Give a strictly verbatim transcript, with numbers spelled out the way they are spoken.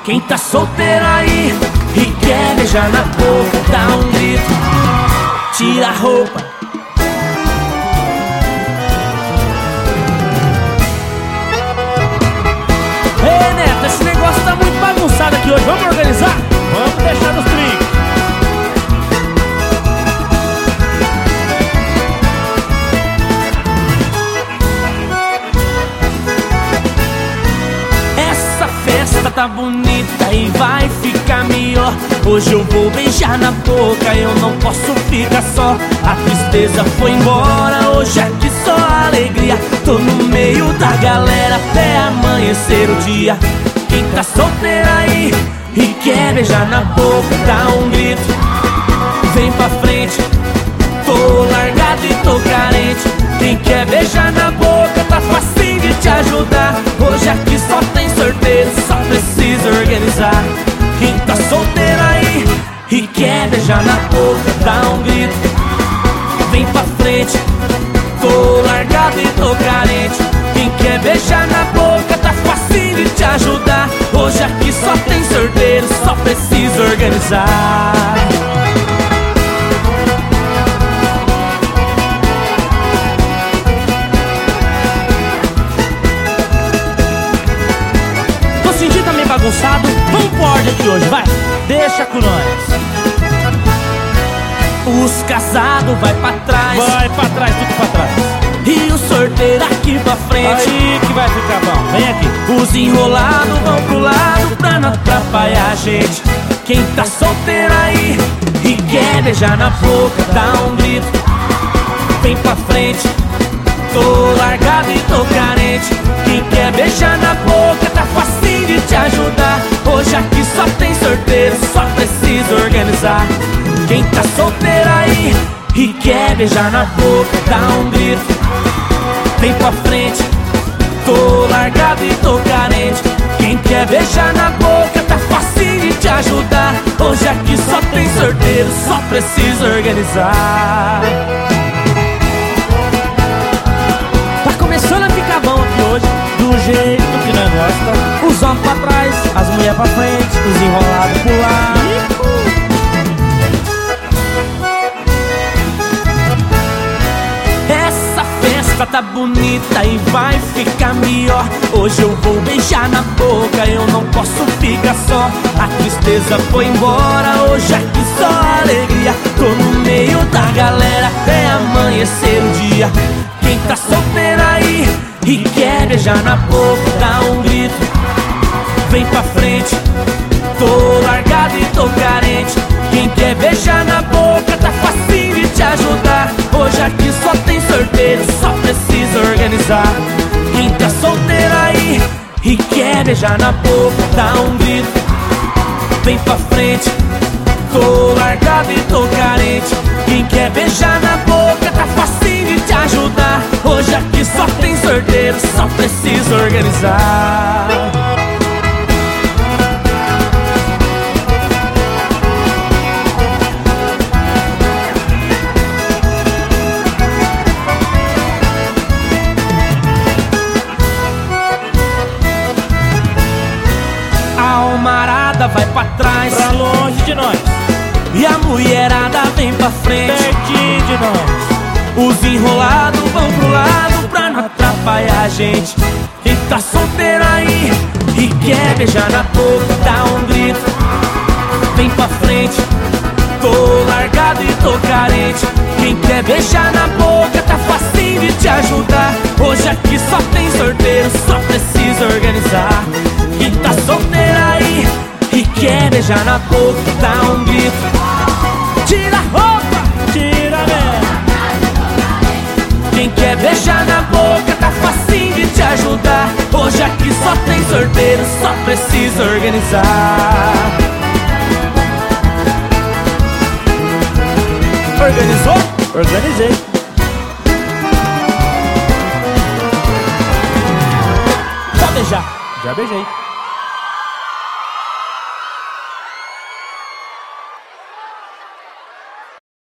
Quem tá solteiro aí e quer beijar na boca, dá um grito, tira a roupa. Ei, Neto, esse negócio tá muito bagunçado aqui hoje, vamos organizar? Vamos deixar nos trinques. Tá bonita e vai ficar melhor. Hoje eu vou beijar na boca, eu não posso ficar só. A tristeza foi embora, hoje aqui só alegria. Tô no meio da galera até amanhecer o dia. Quem tá solteiro aí e quer beijar na boca, dá um grito, vem pra frente. Tô largado e tô carente. Quem quer beijar na boca, tá facinho de te ajudar. Hoje aqui só tem sorteio, só precisa organizar. Quem tá solteiro aí e quer beijar na boca, dá um grito, vem pra frente. Tô largado e tô carente. Quem quer beijar na boca, tá facinho de te ajudar. Hoje aqui só tem sorteio, só precisa organizar. Bagunçado, vamos pro ordem aqui hoje, vai, deixa com nós. Os casados vai pra trás, vai pra trás, tudo pra trás. E o sorteiro aqui pra frente, aí que vai ficar bom, vem aqui. Os enrolados vão pro lado pra não atrapalhar a gente. Quem tá solteiro aí e quer beijar na boca, dá um grito, vem pra frente. Tô largado e tô carente. Quem quer beijar na boca, tá facinho de te ajudar. Hoje aqui só tem sorteio, só precisa organizar. Quem tá solteiro aí e quer beijar na boca, dá um grito, vem pra frente. Tô largado e tô carente. Quem quer beijar na boca, tá facinho de te ajudar. Hoje aqui só tem sorteio, só precisa organizar. Do jeito que nós gosta. Os homens pra trás, as mulheres pra frente, os enrolados pro lado. Essa festa tá bonita e vai ficar melhor. Hoje eu vou beijar na boca, eu não posso ficar só. A tristeza foi embora, hoje aqui só alegria. Tô no meio da galera até amanhecer o dia. Quem tá solteiro aí e quer beijar na boca, dá um grito, vem pra frente. Tô largado e tô carente. Quem quer beijar na boca, tá facinho de te ajudar. Hoje aqui só tem sorteio, só precisa organizar. Quem tá solteiro aí e quer beijar na boca, dá um grito, vem pra frente. Tô largado e tô carente. Quem quer beijar na boca, tá facinho de te ajudar. Hoje aqui só tem sorteio, só precisa organizar. A almarada vai pra trás, pra longe de nós. E a mulherada vem pra frente, pertinho de nós. Os enrolados vão pro lado pra não atrapalhar a gente. Quem tá solteiro aí e quer beijar na boca, dá um grito, vem pra frente. Tô largado e tô carente. Quem quer beijar na boca, tá facinho de te ajudar. Hoje aqui só tem sorteio, só precisa organizar. Quem tá solteiro aí e quer beijar na boca, dá um grito, tira a roupa, tira mesmo. Quem quer beijar na boca, tá facinho de te ajudar. Hoje aqui só tem sorteio, só precisa organizar. Organizou? Organizei. Já beijar. Já beijei.